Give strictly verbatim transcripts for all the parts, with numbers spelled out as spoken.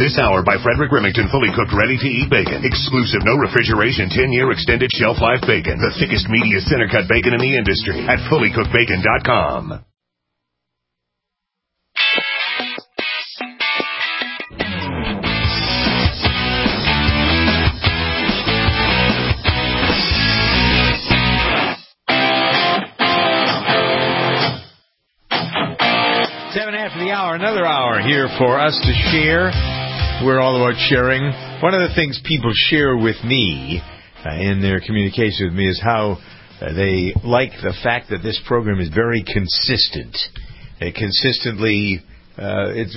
This hour by Frederick Remington, fully cooked, ready-to-eat bacon. Exclusive, no refrigeration, ten-year extended shelf life bacon. The thickest, meatiest, center-cut bacon in the industry at fully cooked bacon dot com. Seven after the hour, another hour here for us to share. We're all about sharing. One of the things people share with me uh, in their communication with me is how uh, they like the fact that this program is very consistent. It consistently, uh, it's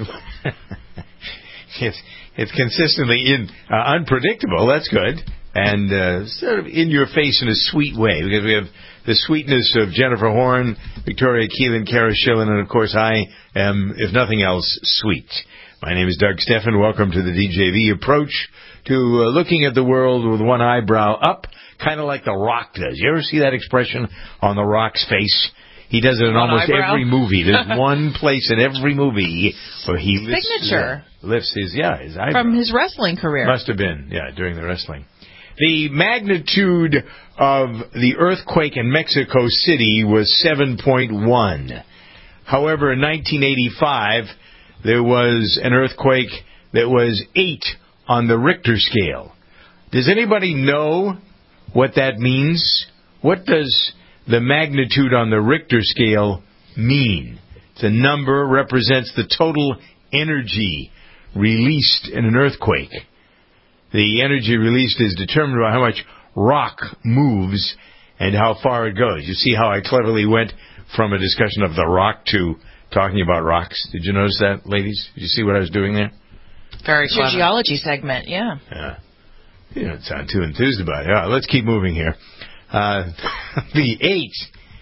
it's it's consistently in uh, unpredictable. That's good, and uh, sort of in your face in a sweet way, because we have the sweetness of Jennifer Horn, Victoria Keelan, Kara Schillen, and of course I am, if nothing else, sweet. My name is Doug Steffen. Welcome to the D J V approach to uh, looking at the world with one eyebrow up, kind of like The Rock does. You ever see that expression on The Rock's face? He does it in one almost eyebrow? every movie. There's one place in every movie where he lifts, signature uh, lifts his, yeah, his eyebrow. from his wrestling career. Must have been, yeah, during the wrestling. The magnitude of the earthquake in Mexico City was seven point one. However, in nineteen eighty-five, there was an earthquake that was eight on the Richter scale. Does anybody know what that means? What does the magnitude on the Richter scale mean? The number represents the total energy released in an earthquake. The energy released is determined by how much rock moves and how far it goes. You see how I cleverly went from a discussion of the rock to talking about rocks? Did you notice that, ladies? Did you see what I was doing there? Very clever. It's your geology segment, yeah. Yeah. You don't sound too enthused about it. All right, let's keep moving here. Uh, the eight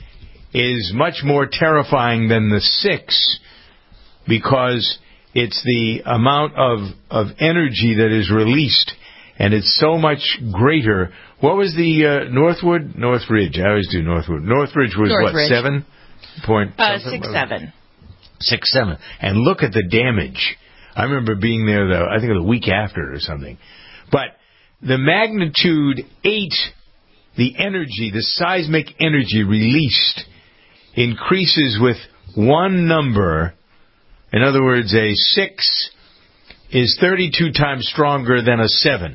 is much more terrifying than the six because it's the amount of, of energy that is released, and it's so much greater. What was the uh, Northwood? Northridge. I always do Northwood. Northridge was Northridge. what, seven? Point uh, six, seven. Six, seven. And look at the damage. I remember being there, the, I think, the week after or something. But the magnitude eight, the energy, the seismic energy released, increases with one number. In other words, a six is thirty-two times stronger than a seven.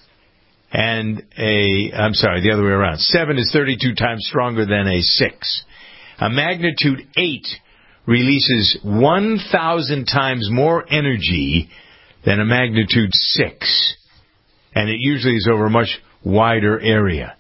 And a, I'm sorry, the other way around. seven is thirty-two times stronger than a six. A magnitude eight releases one thousand times more energy than a magnitude six. And it usually is over a much wider area.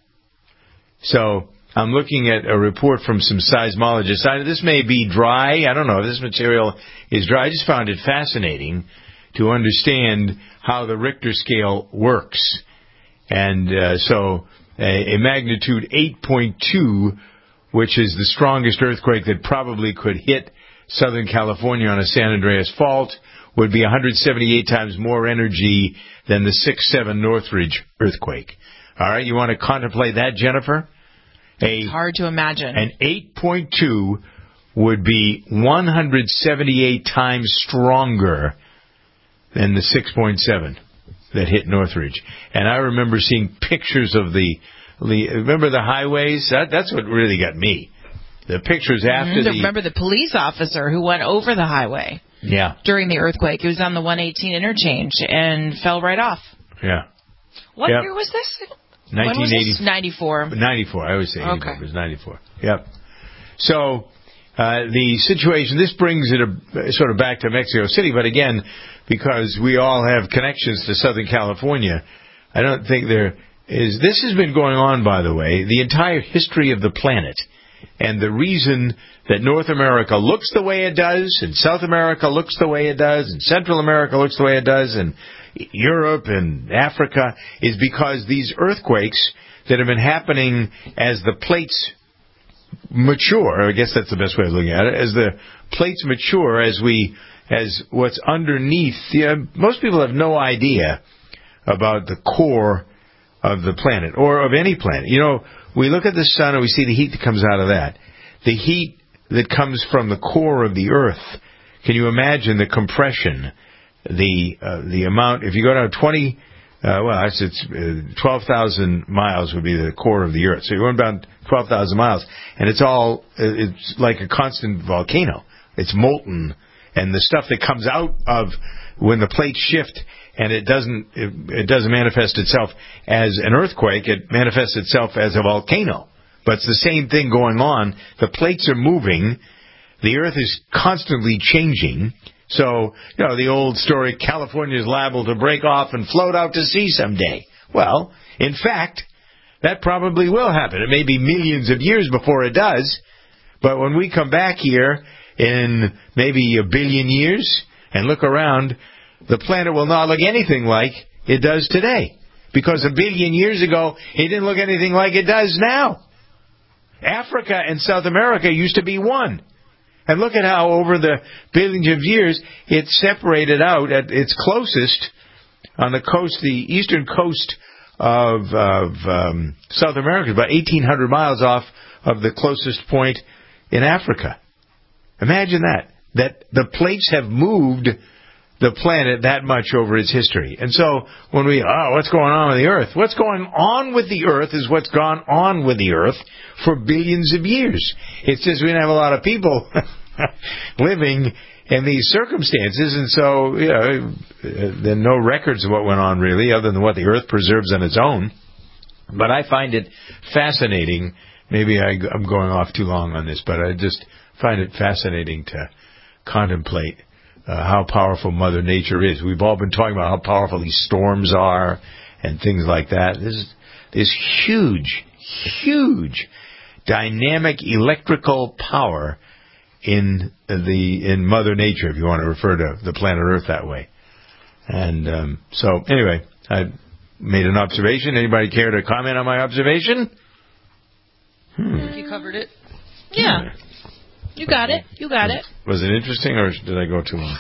So I'm looking at a report from some seismologists. I, this may be dry. I don't know if this material is dry. I just found it fascinating to understand how the Richter scale works. And uh, so a, a magnitude eight point two, which is the strongest earthquake that probably could hit Southern California on a San Andreas fault, would be one hundred seventy-eight times more energy than the six seven Northridge earthquake. All right, you want to contemplate that, Jennifer? A, it's hard to imagine. An eight point two would be one hundred seventy-eight times stronger than the six point seven that hit Northridge. And I remember seeing pictures of the, the remember the highways? That, that's what really got me. The pictures after mm-hmm. the... Remember the police officer who went over the highway yeah. during the earthquake. He was on the one eighteen interchange and fell right off. Yeah. What yep. year was this? nineteen eighty. ninety-four. ninety-four. I always say okay. eighty-four. It was ninety-four. Yep. So uh, the situation, this brings it a, sort of back to Mexico City, but again, because we all have connections to Southern California, I don't think there is... This has been going on, by the way, the entire history of the planet. And the reason that North America looks the way it does, and South America looks the way it does, and Central America looks the way it does, and Europe and Africa, is because these earthquakes that have been happening as the plates mature, I guess that's the best way of looking at it, as the plates mature, as we, as what's underneath, yeah, most people have no idea about the core of the planet, or of any planet. You know, we look at the sun and we see the heat that comes out of that. The heat that comes from the core of the Earth, can you imagine the compression the uh, the amount, if you go down twenty, uh, well, it's, it's uh, twelve thousand miles would be the core of the Earth. So you're going down twelve thousand miles, and it's all, it's like a constant volcano. It's molten, and the stuff that comes out of when the plates shift, and it doesn't it, it doesn't manifest itself as an earthquake, it manifests itself as a volcano. But it's the same thing going on. The plates are moving. The Earth is constantly changing. So, you know, the old story, California is liable to break off and float out to sea someday. Well, in fact, that probably will happen. It may be millions of years before it does. But when we come back here in maybe a billion years and look around, the planet will not look anything like it does today. Because a billion years ago, it didn't look anything like it does now. Africa and South America used to be one. And look at how over the billions of years it separated out at its closest on the coast, the eastern coast of, of um, South America, about eighteen hundred miles off of the closest point in Africa. Imagine that, that the plates have moved the planet that much over its history. And so when we, oh, what's going on with the Earth? What's going on with the Earth is what's gone on with the Earth for billions of years. It's just we didn't have a lot of people living in these circumstances, and so, you know, there are no records of what went on really, other than what the Earth preserves on its own. But I find it fascinating. Maybe I, I'm going off too long on this, but I just find it fascinating to contemplate Uh, how powerful Mother Nature is. We've all been talking about how powerful these storms are and things like that. There's this huge, huge dynamic electrical power in the in Mother Nature, if you want to refer to the planet Earth that way. And um, so, anyway, I made an observation. Anybody care to comment on my observation? Hmm. You covered it. Yeah. yeah. You got it. You got it. Was it interesting, or did I go too long?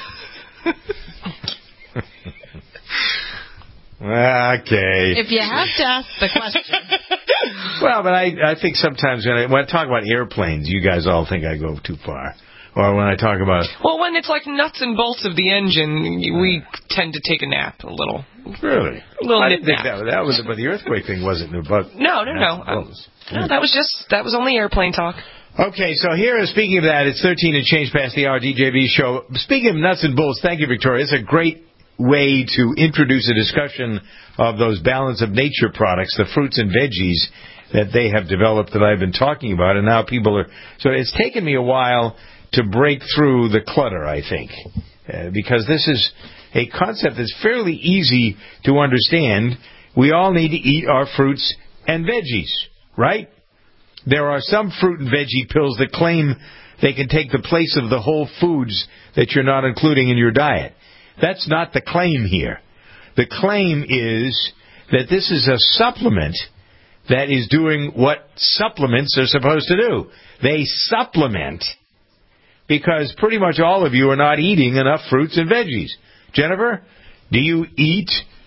Okay. If you have to ask the question. Well, but I, I think sometimes when I, when I talk about airplanes, you guys all think I go too far. Or when I talk about... Well, when it's like nuts and bolts of the engine, we tend to take a nap a little. Really? A little I nip didn't think nap. that, that was... But the earthquake thing wasn't about... No, no, no. Um, no, that was just... That was only airplane talk. Okay, so here, speaking of that, it's thirteen and change past the hour, D J B show. Speaking of nuts and bolts, thank you, Victoria. It's a great way to introduce a discussion of those balance of nature products, the fruits and veggies that they have developed that I've been talking about, and now people are... So it's taken me a while to break through the clutter, I think, uh, because this is a concept that's fairly easy to understand. We all need to eat our fruits and veggies, right? There are some fruit and veggie pills that claim they can take the place of the whole foods that you're not including in your diet. That's not the claim here. The claim is that this is a supplement that is doing what supplements are supposed to do. They supplement because pretty much all of you are not eating enough fruits and veggies. Jennifer, do you eat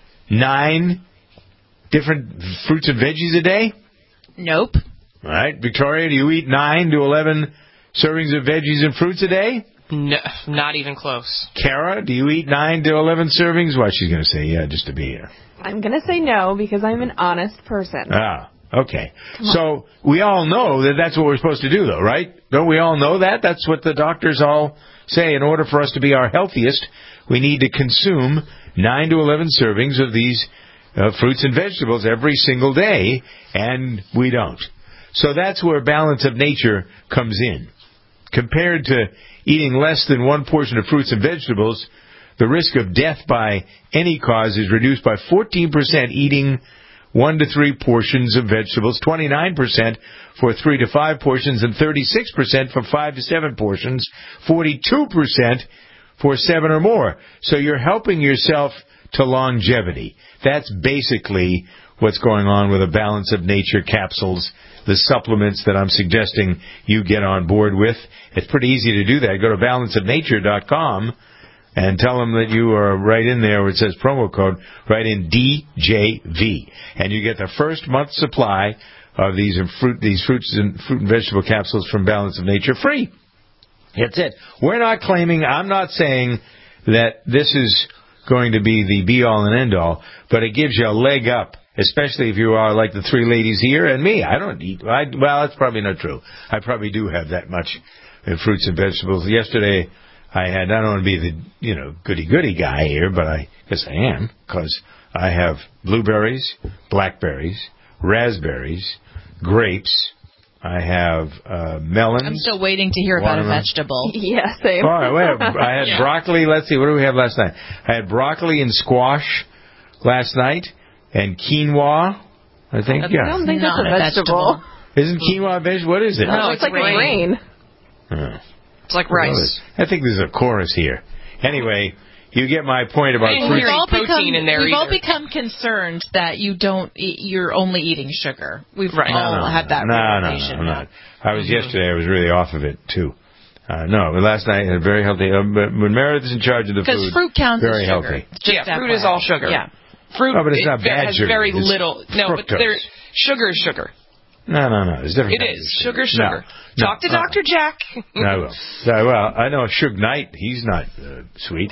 nine different fruits and veggies a day? Nope. All right. Victoria, do you eat nine to eleven servings of veggies and fruits a day? No, not even close. Kara, do you eat nine to eleven servings? Well, she's going to say yeah, just to be here. I'm going to say no because I'm an honest person. Ah, okay. So we all know that that's what we're supposed to do, though, right? Don't we all know that? That's what the doctors all say. In order for us to be our healthiest, we need to consume nine to eleven servings of these uh, fruits and vegetables every single day, and we don't. So that's where balance of nature comes in. Compared to eating less than one portion of fruits and vegetables, the risk of death by any cause is reduced by fourteen percent eating one to three portions of vegetables, twenty-nine percent for three to five portions, and thirty-six percent for five to seven portions, forty-two percent for seven or more. So you're helping yourself to longevity. That's basically what's going on with a balance of nature capsules, the supplements that I'm suggesting you get on board with. It's pretty easy to do that. Go to balance of nature dot com and tell them that you are right in there where it says promo code, write in D J V. And you get the first month's supply of these fruit, these fruits and fruit and vegetable capsules from Balance of Nature free. That's it. We're not claiming, I'm not saying that this is going to be the be-all and end-all, but it gives you a leg up, especially if you are like the three ladies here and me. I don't eat, I, well, that's probably not true. I probably do have that much in fruits and vegetables. Yesterday, I had, I don't want to be the, you know, goody-goody guy here, but I guess I am, because I have blueberries, blackberries, raspberries, grapes. I have uh, melons. I'm still waiting to hear about a vegetable. Yeah, same. All right, wait, I had Yeah. broccoli. Let's see, what did we have last night? I had broccoli and squash last night, and quinoa, I think. I Yeah. don't think that's Not a a vegetable. Isn't quinoa a vegetable? What is it? No, it's it's like grain. a grain. Oh. It's like What is rice. it? I think there's a chorus here. Anyway, you get my point about I didn't fruit. hear We've all protein become, in there we've all either. become concerned that you don't eat, you're only eating sugar. We've Right. all No, no, had that no, no, no, realization. I'm not. I was yesterday. I was really off of it too. Uh, no, but last night I had very healthy. Uh, but when Meredith's in charge of the Because food, fruit counts very as sugar. healthy. Just Yeah, F fruit Y I. is all sugar. Yeah. Fruit No, but it's it not bad has sugar. very It's little. No, but fructose. there, sugar is sugar. No, no, no. There's different. It kinds is. of Sugar, sugar. No, Talk to no, uh-uh. Doctor Jack. No, I will. Yeah, well, I know Suge Knight. He's not uh, sweet.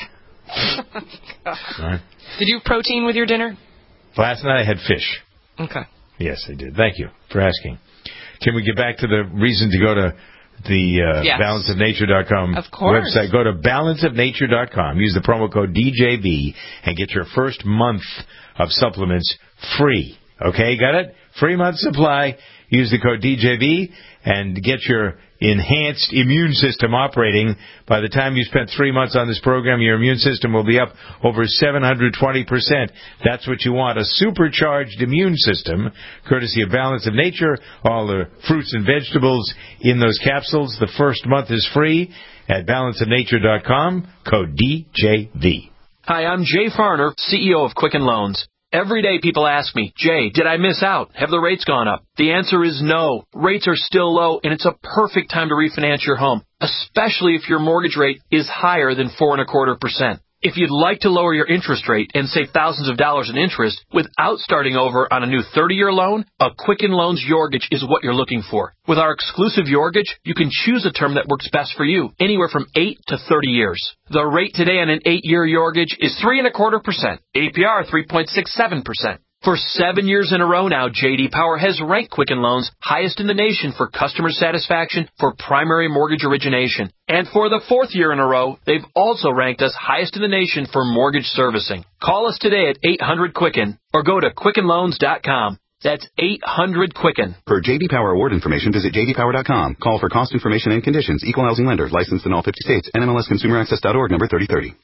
Right. Did you have protein with your dinner? Last night I had fish. Okay. Yes, I did. Thank you for asking. Can we get back to the reason to go to the uh, Yes. balance of nature dot com Of course. website? Go to balance of nature dot com. Use the promo code D J B and get your first month of supplements free. Okay, got it? Free month supply. Use the code D J B and get your enhanced immune system operating. By the time you spend three months on this program, your immune system will be up over seven hundred twenty percent. That's what you want, a supercharged immune system, courtesy of Balance of Nature. All the fruits and vegetables in those capsules. The first month is free at balance of nature dot com, code D J V. Hi, I'm Jay Farner, C E O of Quicken Loans. Every day people ask me, Jay, did I miss out? Have the rates gone up? The answer is no. Rates are still low, and it's a perfect time to refinance your home, especially if your mortgage rate is higher than four and a quarter percent. If you'd like to lower your interest rate and save thousands of dollars in interest without starting over on a new thirty-year loan, a Quicken Loans Yorgage is what you're looking for. With our exclusive Yorgage, you can choose a term that works best for you, anywhere from eight to thirty years. The rate today on an eight-year Yorgage is three and a quarter percent. A P R three point six seven percent. For seven years in a row now, J D Power has ranked Quicken Loans highest in the nation for customer satisfaction for primary mortgage origination. And for the fourth year in a row, they've also ranked us highest in the nation for mortgage servicing. Call us today at eight hundred Quicken or go to quicken loans dot com. That's eight hundred Quicken. For J D Power award information, visit j d power dot com. Call for cost information and conditions. Equal housing lender. Licensed in all fifty states. N M L S consumer access dot org, number thirty thirty.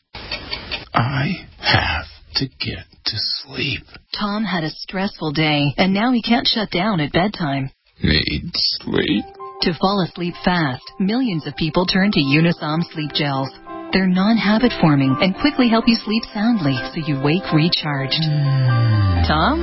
I have to get to sleep. Tom had a stressful day, and now he can't shut down at bedtime. Need sleep. To fall asleep fast, millions of people turn to Unisom Sleep Gels. They're non-habit forming and quickly help you sleep soundly so you wake recharged. Tom?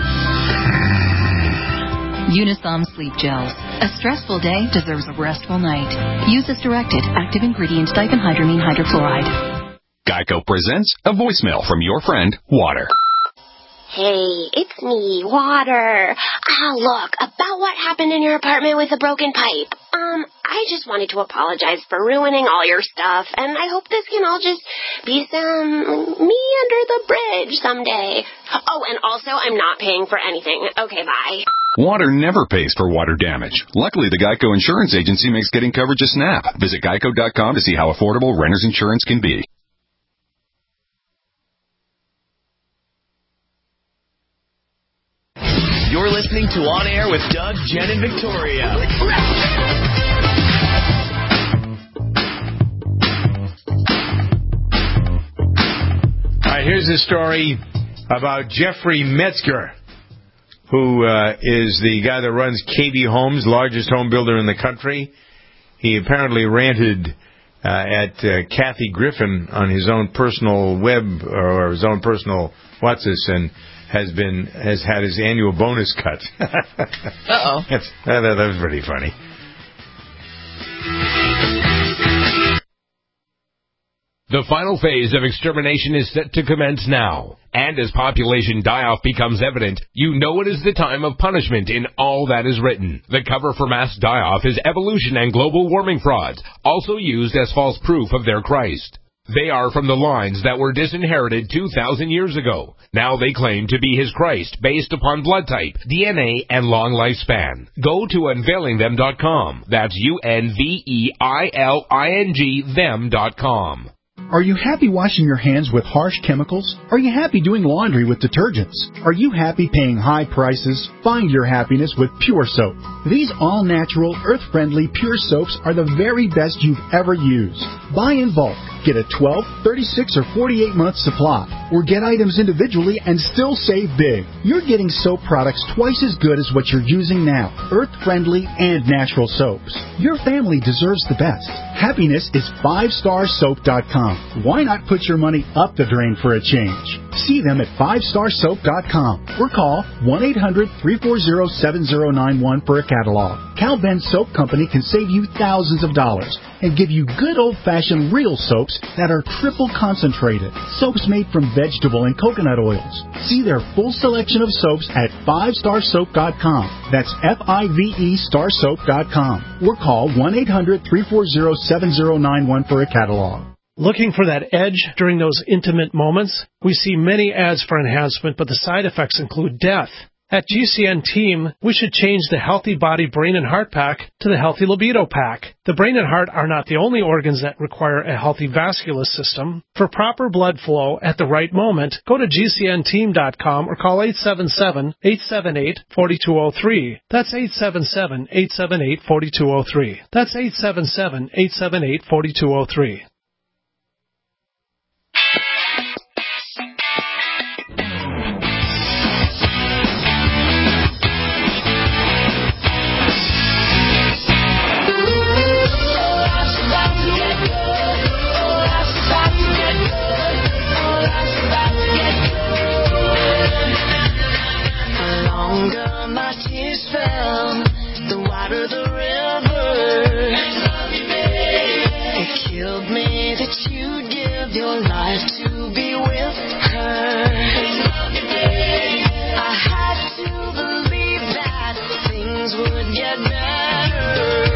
Unisom Sleep Gels. A stressful day deserves a restful night. Use as directed. Active ingredients diphenhydramine hydrochloride. Geico presents a voicemail from your friend, Water. Hey, it's me, Water. Ah, look, about what happened in your apartment with the broken pipe. Um, I just wanted to apologize for ruining all your stuff, and I hope this can all just be some me under the bridge someday. Oh, and also, I'm not paying for anything. Okay, bye. Water never pays for water damage. Luckily, the Geico Insurance Agency makes getting coverage a snap. Visit geico dot com to see how affordable renter's insurance can be. You're listening to On Air with Doug, Jen, and Victoria. All right, here's a story about Jeffrey Metzger, who uh, is the guy that runs K B Homes, largest home builder in the country. He apparently ranted uh, at uh, Kathy Griffin on his own personal web or his own personal what's this, and has been has had his annual bonus cut. Uh-oh. That's, that, that was pretty funny. The final phase of extermination is set to commence now. And as population die-off becomes evident, you know it is the time of punishment in all that is written. The cover for mass die-off is evolution and global warming frauds, also used as false proof of their Christ. They are from the lines that were disinherited two thousand years ago. Now they claim to be his Christ based upon blood type, D N A, and long lifespan. Go to unveiling them dot com. That's U N V E I L I N G them dot com. Are you happy washing your hands with harsh chemicals? Are you happy doing laundry with detergents? Are you happy paying high prices? Find your happiness with Pure Soap. These all-natural, earth-friendly Pure Soaps are the very best you've ever used. Buy in bulk. Get a twelve, thirty-six, or forty-eight month supply. Or get items individually and still save big. You're getting soap products twice as good as what you're using now. Earth-friendly and natural soaps. Your family deserves the best. Happiness is five star soap dot com. Why not put your money up the drain for a change? See them at five star soap dot com or call one eight hundred, three four zero, seven zero nine one for a catalog. Cal Ben Soap Company can save you thousands of dollars and give you good old-fashioned real soaps that are triple concentrated. Soaps made from vegetable and coconut oils. See their full selection of soaps at five star soap dot com. That's F I V E star soap dot com. Or call one eight hundred, three four zero, seven zero nine one for a catalog. Looking for that edge during those intimate moments? We see many ads for enhancement, but the side effects include death. At G C N Team, we should change the Healthy Body Brain and Heart Pack to the Healthy Libido Pack. The brain and heart are not the only organs that require a healthy vascular system. For proper blood flow at the right moment, go to G C N team dot com or call eight seven seven, eight seven eight, four two zero three. That's eight seven seven, eight seven eight, four two zero three. That's eight seven seven, eight seven eight, four two zero three. The water, the river, it killed me that you'd give your life to be with her. I had to believe that things would get better.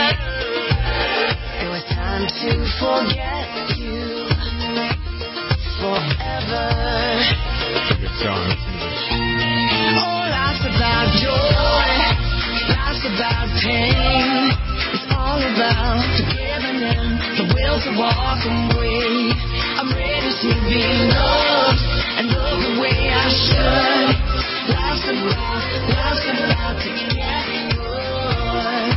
It was time to forget you forever. It's a good song. Oh, life's about joy. Life's about pain. It's all about forgiving and the will to walk away. I'm ready to be loved and love the way I should. Life's about, life's about to get good.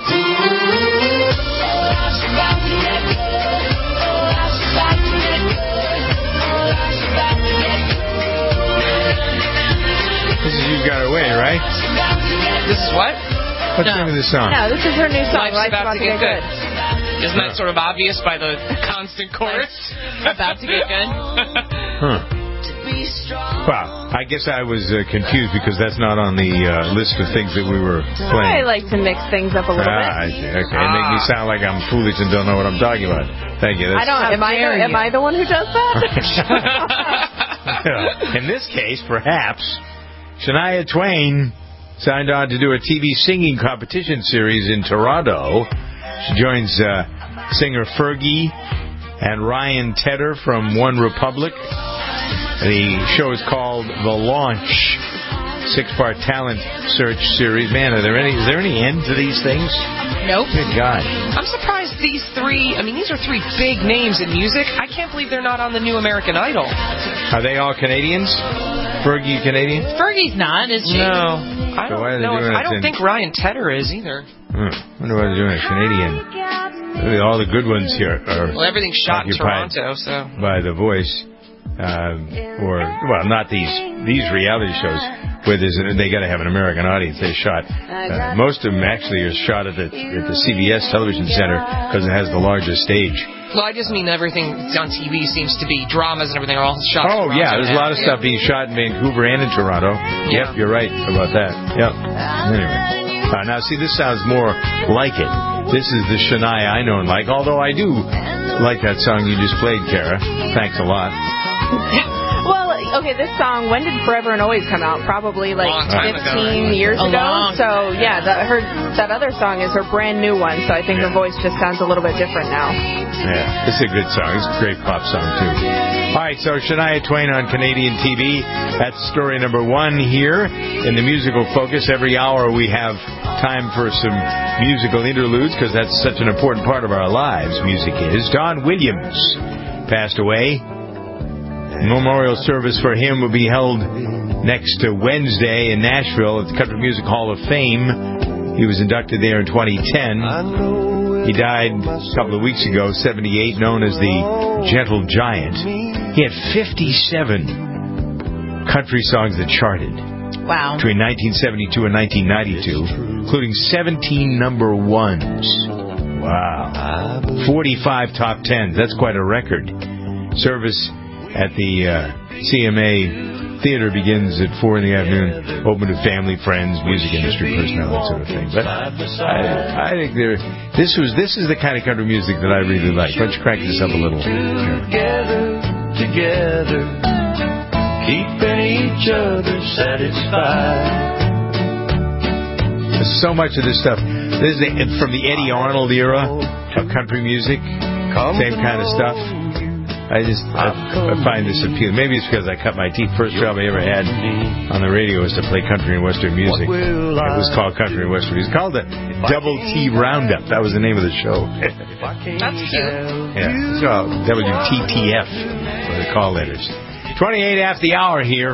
Life's about to get good. Life's about to get good. Life's about to get good. This is You Got Away, right? This is what? What's the name of this song? No, this is her new song. Life's Life's about, about to get, get good. good. Isn't that sort of obvious by the constant chorus? About to get good. Huh. Wow. I guess I was uh, confused because that's not on the uh, list of things that we were playing. I like to mix things up a little ah, bit. I see. Okay. Ah. It makes me sound like I'm foolish and don't know what I'm talking about. Thank you. That's... I don't. Am I, the, am I the one who does that? In this case, perhaps, Shania Twain signed on to do a T V singing competition series in Toronto. She joins uh, singer Fergie and Ryan Tedder from One Republic. The show is called The Launch, six-part talent search series. Man, are there any? Is there any end to these things? Nope. Good God. I'm surprised these three, I mean, these are three big names in music. I can't believe they're not on the new American Idol. Are they all Canadians? Fergie Canadian? Fergie's not, is she? No. I So don't why are they know. doing I it don't in- think Ryan Tedder is either. Hmm. I wonder why they're doing a Canadian. All the good ones here are Well, everything's shot in occupied Toronto, so. by The Voice. Um, or, well, not these these reality shows where there's a, they got to have an American audience. They shot. Uh, most of them actually are shot at the, at the C B S Television Center because it has the largest stage. Well, I just mean everything on T V seems to be dramas and everything are all shot in Oh, Toronto yeah, there's a now. lot of stuff being shot in Vancouver and in Toronto. Yeah. Yep, you're right about that. Yep. Anyway. Uh, now, see, this sounds more like it. This is the Shania I know and like, although I do like that song you just played, Kara. Thanks a lot. Well, okay, this song, when did Forever and Always come out? Probably like fifteen years A ago. long So, yeah, the, her that other song is her brand new one, so I think her voice just sounds a little bit different now. Yeah, it's a good song. It's a great pop song, too. All right, so Shania Twain on Canadian T V. That's story number one here in the Musical Focus. Every hour we have time for some musical interludes because that's such an important part of our lives, music is. Don Williams passed away. Memorial service for him will be held next Wednesday in Nashville at the Country Music Hall of Fame. He was inducted there in twenty ten. He died a couple of weeks ago, seventy-eight, known as the Gentle Giant. He had fifty-seven country songs that charted. Wow. Between nineteen seventy-two and nineteen ninety-two, including seventeen number ones. Wow. forty-five top tens. That's quite a record. Service at the uh, C M A Theater begins at four in the afternoon, open to family, friends, music industry personnel, that sort of thing. But I, I think there, this was this is the kind of country music that I really like. Let's crank this up a little. Together, together, keeping each other satisfied. There's so much of this stuff. This is the, from the Eddie Arnold era of country music. Same kind of stuff. I just I, I find this appealing. Maybe it's because I cut my teeth. First job I ever had on the radio was to play country and western music. It was called Country and Western Music. It was called the Double T Roundup. That was the name of the show. That's cute. Yeah, it's called W T T F for the call letters. twenty-eight after the hour here.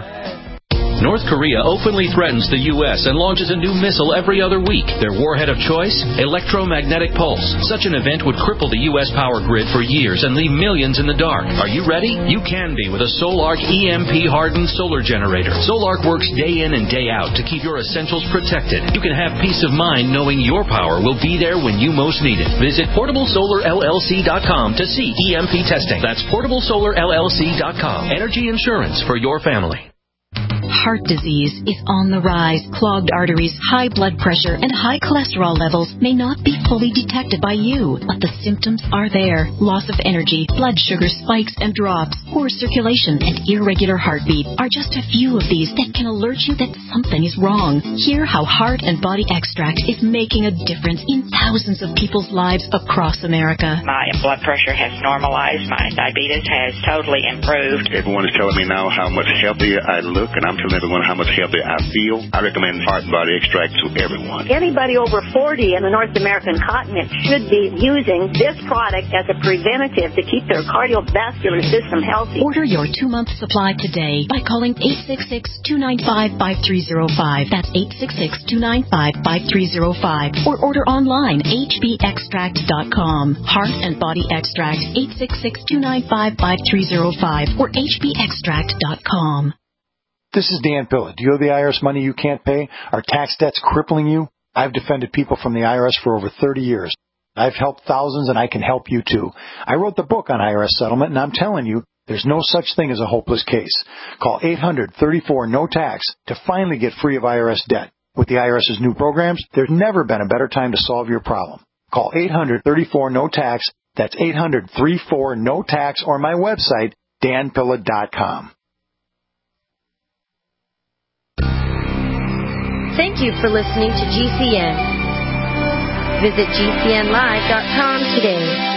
North Korea openly threatens the U S and launches a new missile every other week. Their warhead of choice? Electromagnetic pulse. Such an event would cripple the U S power grid for years and leave millions in the dark. Are you ready? You can be with a Solark E M P-hardened solar generator. Solark works day in and day out to keep your essentials protected. You can have peace of mind knowing your power will be there when you most need it. Visit portable solar L L C dot com to see E M P testing. That's portable solar L L C dot com. Energy insurance for your family. Heart disease is on the rise. Clogged arteries, high blood pressure, and high cholesterol levels may not be fully detected by you, but the symptoms are there. Loss of energy, blood sugar spikes and drops, poor circulation, and irregular heartbeat are just a few of these that can alert you that something is wrong. Hear how Heart and Body Extract is making a difference in thousands of people's lives across America. My blood pressure has normalized. My diabetes has totally improved. Everyone is telling me now how much healthier I look, and I'm telling everyone how much healthier I feel. I recommend Heart and Body Extract to everyone. Anybody over forty in the North American continent should be using this product as a preventative to keep their cardiovascular system healthy. Order your two-month supply today by calling eight six six, two nine five, five three zero five. That's eight six six, two nine five, five three zero five. Or order online, H B extract dot com. Heart and Body Extract, eight six six, two nine five, five three zero five or H B extract dot com. This is Dan Pilla. Do you owe the I R S money you can't pay? Are tax debts crippling you? I've defended people from the I R S for over thirty years. I've helped thousands, and I can help you too. I wrote the book on I R S settlement, and I'm telling you, there's no such thing as a hopeless case. Call eight hundred, thirty-four, no tax to finally get free of I R S debt. With the IRS's new programs, there's never been a better time to solve your problem. Call eight hundred, thirty-four, no tax. That's eight hundred, thirty-four, no tax, or my website, dan pilla dot com. Thank you for listening to G C N. Visit G C N live dot com today.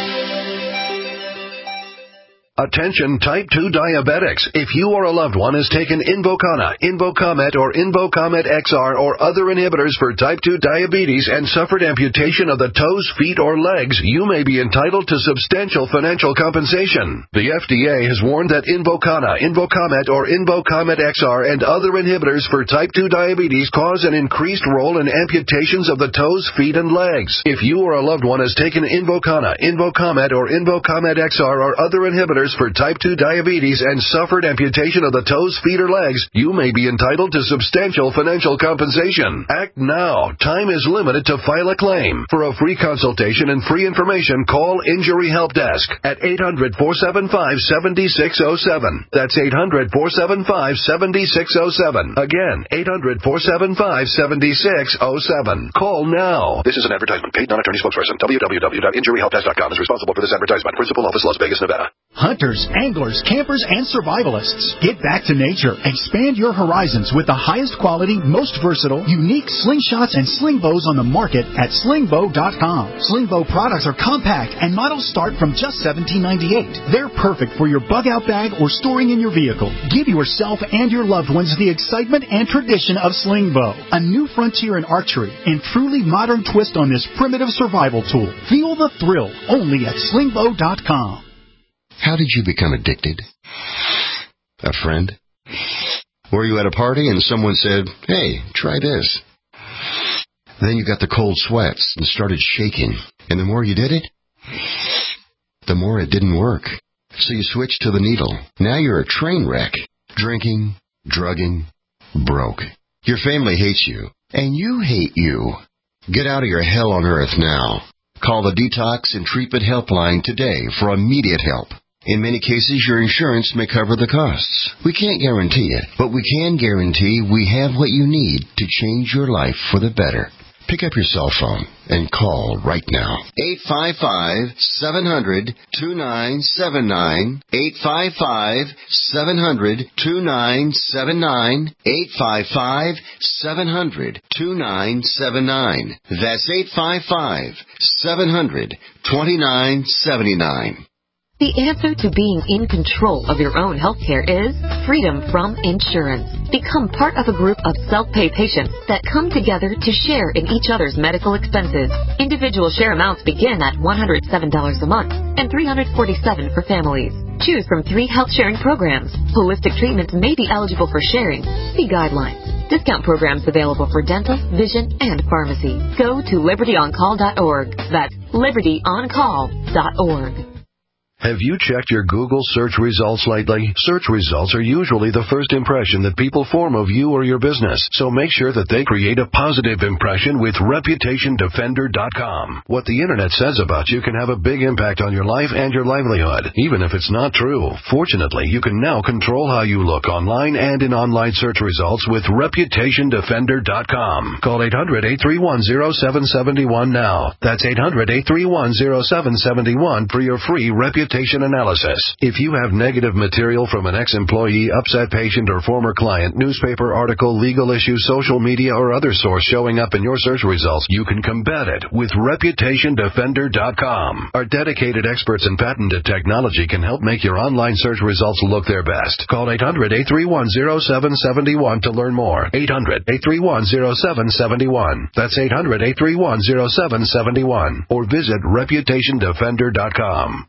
Attention type two diabetics. If you or a loved one has taken Invokana, Invokamet, or Invokamet X R or other inhibitors for type two diabetes and suffered amputation of the toes, feet, or legs, you may be entitled to substantial financial compensation. The F D A has warned that Invokana, Invokamet, or Invokamet X R and other inhibitors for type two diabetes cause an increased role in amputations of the toes, feet, and legs. If you or a loved one has taken Invokana, Invokamet, or Invokamet X R or other inhibitors for type two diabetes and suffered amputation of the toes, feet, or legs, you may be entitled to substantial financial compensation. Act now. Time is limited to file a claim. For a free consultation and free information, call Injury Help Desk at eight hundred, four seven five, seven six zero seven. That's eight hundred, four seven five, seven six zero seven. Again, eight hundred, four seven five, seven six zero seven. Call now. This is an advertisement. Paid non-attorney spokesperson. w w w dot injury help desk dot com is responsible for this advertisement. Principal Office, Las Vegas, Nevada. Hunters, anglers, campers, and survivalists. Get back to nature. Expand your horizons with the highest quality, most versatile, unique slingshots and sling bows on the market at sling bow dot com. Sling bow products are compact and models start from just seventeen ninety-eight. They're perfect for your bug-out bag or storing in your vehicle. Give yourself and your loved ones the excitement and tradition of sling bow. A new frontier in archery and truly modern twist on this primitive survival tool. Feel the thrill only at sling bow dot com. How did you become addicted? A friend? Were you at a party and someone said, hey, try this? Then you got the cold sweats and started shaking. And the more you did it, the more it didn't work. So you switched to the needle. Now you're a train wreck. Drinking, drugging, broke. Your family hates you. And you hate you. Get out of your hell on earth now. Call the Detox and Treatment Helpline today for immediate help. In many cases, your insurance may cover the costs. We can't guarantee it, but we can guarantee we have what you need to change your life for the better. Pick up your cell phone and call right now. eight five five, seven hundred, two nine seven nine. eight five five, seven hundred, two nine seven nine. eight five five, seven hundred, two nine seven nine. That's eight five five, seven hundred, two nine seven nine. The answer to being in control of your own health care is freedom from insurance. Become part of a group of self-pay patients that come together to share in each other's medical expenses. Individual share amounts begin at one hundred seven dollars a month and three hundred forty-seven dollars for families. Choose from three health sharing programs. Holistic treatments may be eligible for sharing. See guidelines. Discount programs available for dental, vision, and pharmacy. Go to liberty on call dot org. That's liberty on call dot org. Have you checked your Google search results lately? Search results are usually the first impression that people form of you or your business, so make sure that they create a positive impression with reputation defender dot com. What the internet says about you can have a big impact on your life and your livelihood, even if it's not true. Fortunately, you can now control how you look online and in online search results with reputation defender dot com. Call eight hundred, eight three one, zero seven seven one now. That's eight hundred, eight three one, zero seven seven one for your free reputation analysis. If you have negative material from an ex-employee, upset patient, or former client, newspaper article, legal issue, social media, or other source showing up in your search results, you can combat it with reputation defender dot com. Our dedicated experts in patented technology can help make your online search results look their best. Call eight hundred, eight three one, zero seven seven one to learn more. eight hundred, eight three one, zero seven seven one. That's eight hundred, eight three one, zero seven seven one. Or visit reputation defender dot com.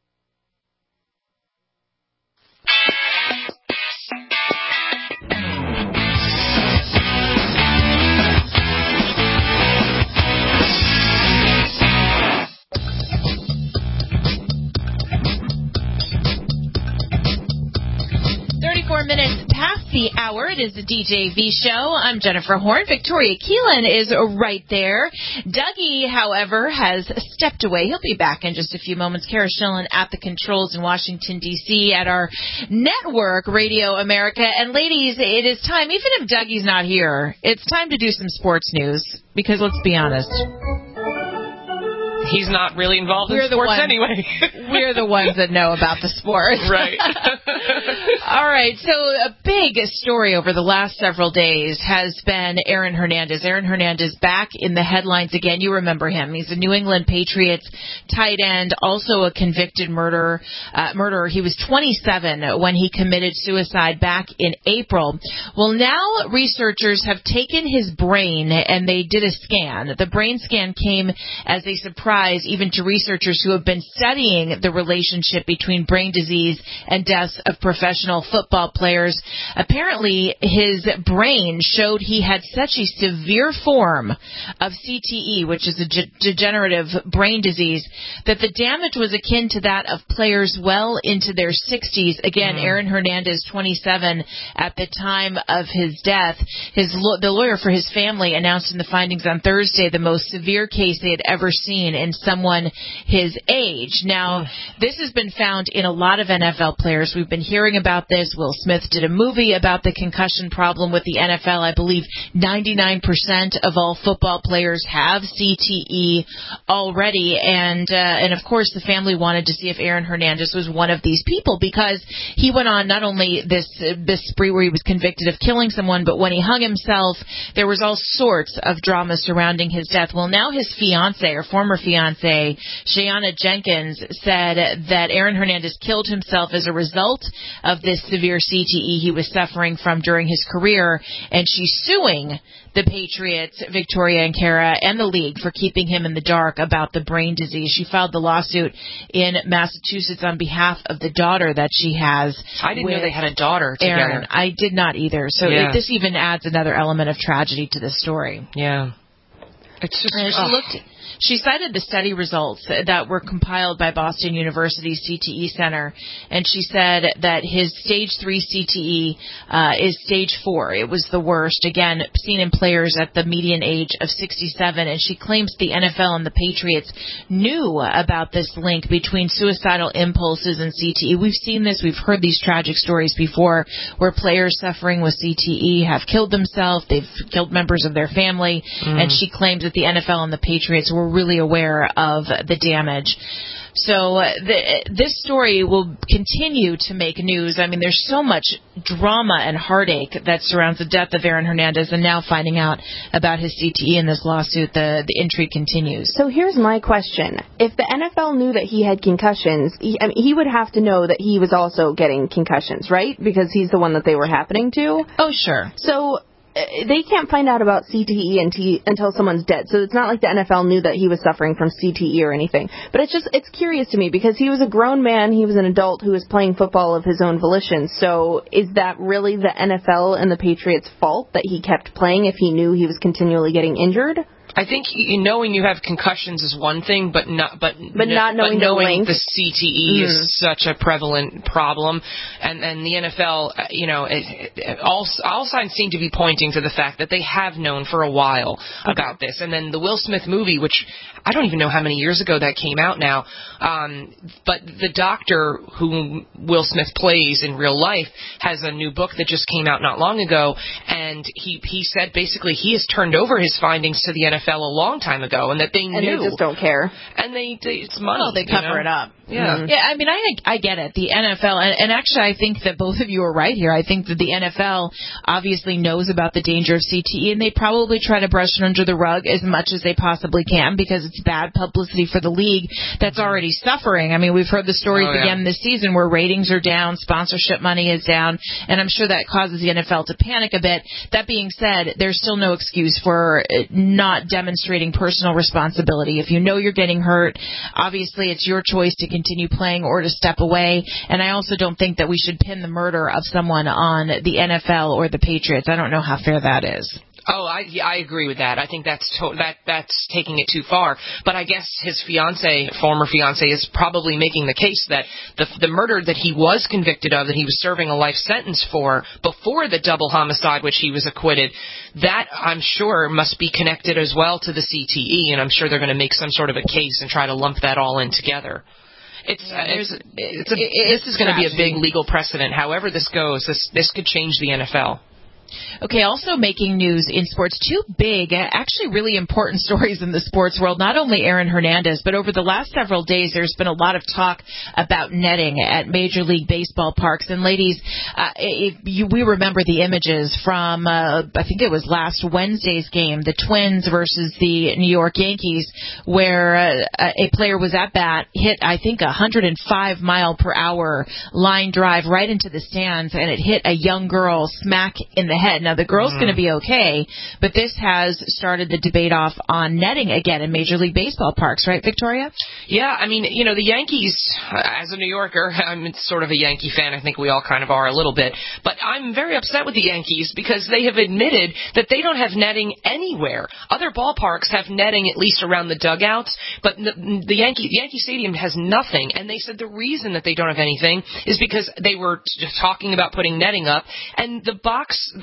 thirty-four minutes past the hour. It is the D J V Show. I'm Jennifer Horn. Victoria Keelan is right there. Dougie, however, has stepped away. He'll be back in just a few moments. Kara Schillen at the controls in Washington, D C at our network, Radio America. And ladies, it is time, even if Dougie's not here, it's time to do some sports news. Because let's be honest, he's not really involved we're in sports ones, anyway. We're the ones that know about the sport. Right. All right. So a big story over the last several days has been Aaron Hernandez. Aaron Hernandez back in the headlines again. You remember him. He's a New England Patriots tight end, also a convicted murderer. Uh, murderer. He was twenty-seven when he committed suicide back in April. Well, now researchers have taken his brain and they did a scan. The brain scan came as a surprise even to researchers who have been studying the relationship between brain disease and deaths of professional football players. Apparently, his brain showed he had such a severe form of C T E, which is a ge- degenerative brain disease, that the damage was akin to that of players well into their sixties. Again, mm-hmm. Aaron Hernandez, twenty-seven, at the time of his death. His lo- the lawyer for his family announced in the findings on Thursday the most severe case they had ever seen in in someone his age. Now, this has been found in a lot of N F L players. We've been hearing about this. Will Smith did a movie about the concussion problem with the N F L. I believe ninety-nine percent of all football players have C T E already. And, uh, and of course, the family wanted to see if Aaron Hernandez was one of these people, because he went on not only this, uh, this spree where he was convicted of killing someone, but when he hung himself, there was all sorts of drama surrounding his death. Well, now his fiance, or former fiance, Shayana Jenkins, said that Aaron Hernandez killed himself as a result of this severe C T E he was suffering from during his career, and she's suing the Patriots, Victoria and Kara, and the league for keeping him in the dark about the brain disease. She filed the lawsuit in Massachusetts on behalf of the daughter that she has. I didn't know they had a daughter together. Aaron. I did not either. So yeah. it, this even adds another element of tragedy to this story. Yeah. It's just... And she ugh. looked... She cited the study results that were compiled by Boston University's C T E Center, and she said that his stage three C T E uh, is stage four. It was the worst, again, seen in players at the median age of sixty-seven, and she claims the N F L and the Patriots knew about this link between suicidal impulses and C T E. We've seen this. We've heard these tragic stories before where players suffering with C T E have killed themselves. They've killed members of their family, mm. and she claims that the N F L and the Patriots were really aware of the damage. So uh, the, this story will continue to make news. I mean, there's so much drama and heartache that surrounds the death of Aaron Hernandez, and now finding out about his C T E in this lawsuit, the, the intrigue continues. So here's my question. If the N F L knew that he had concussions, he, I mean, he would have to know that he was also getting concussions, right? Because he's the one that they were happening to? Oh, sure. So... they can't find out about C T E until someone's dead. So it's not like the N F L knew that he was suffering from C T E or anything. But it's just, it's curious to me because he was a grown man, he was an adult who was playing football of his own volition. So is that really the N F L and the Patriots' fault that he kept playing if he knew he was continually getting injured? I think knowing you have concussions is one thing, but not but but not knowing, but knowing the, the C T E mm. is such a prevalent problem, and and the N F L, you know, it, it, all all signs seem to be pointing to the fact that they have known for a while okay. about this. And then the Will Smith movie, which I don't even know how many years ago that came out now, um, but the doctor who Will Smith plays in real life has a new book that just came out not long ago, and he he said basically he has turned over his findings to the N F L a long time ago, and that they knew. And they just don't care. And they, they it's money. Well, they cover you know? it up. Yeah. Mm-hmm. Yeah, I mean, I I get it. The N F L, and, and actually I think that both of you are right here. I think that the N F L obviously knows about the danger of C T E, and they probably try to brush it under the rug as much as they possibly can because it's bad publicity for the league that's already suffering. I mean, we've heard the stories oh, yeah. again this season where ratings are down, sponsorship money is down, and I'm sure that causes the N F L to panic a bit. That being said, there's still no excuse for not demonstrating personal responsibility. If you know you're getting hurt, obviously it's your choice to continue playing or to step away. And I also don't think that we should pin the murder of someone on the N F L or the Patriots. I don't know how fair that is. Oh, I yeah, I agree with that. I think that's to, that that's taking it too far. But I guess his fiance, former fiance, is probably making the case that the the murder that he was convicted of, that he was serving a life sentence for before the double homicide, which he was acquitted, that I'm sure must be connected as well to the C T E, and I'm sure they're going to make some sort of a case and try to lump that all in together. It's, yeah, it's, it's a, it, this is going to be a big legal precedent. However this goes, this this could change the N F L. Okay, also making news in sports, two big, actually really important stories in the sports world, not only Aaron Hernandez, but over the last several days there's been a lot of talk about netting at Major League Baseball parks. And ladies, uh, if you, we remember the images from, uh, I think it was last Wednesday's game, the Twins versus the New York Yankees, where uh, a player was at bat, hit, I think, a one hundred five mile per hour line drive right into the stands, and it hit a young girl smack in the head. Now, the girl's mm. going to be okay, but this has started the debate off on netting again in Major League Baseball parks, right, Victoria? Yeah, I mean, you know, the Yankees, as a New Yorker, I'm sort of a Yankee fan. I think we all kind of are a little bit. But I'm very upset with the Yankees because they have admitted that they don't have netting anywhere. Other ballparks have netting at least around the dugouts, but the, the Yankee, Yankee Stadium has nothing. And they said the reason that they don't have anything is because they were just talking about putting netting up, and the box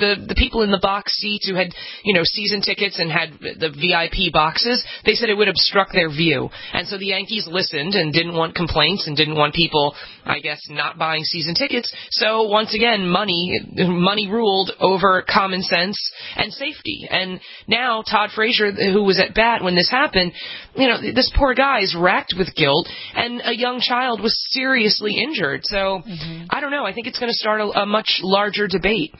the, the people in the box seats who had, you know, season tickets and had the V I P boxes, they said it would obstruct their view. And so the Yankees listened and didn't want complaints and didn't want people, I guess, not buying season tickets. So once again, money, money ruled over common sense and safety. And now Todd Frazier, who was at bat when this happened, you know, this poor guy is racked with guilt, and a young child was seriously injured. So mm-hmm. I don't know. I think it's going to start a, a much larger debate.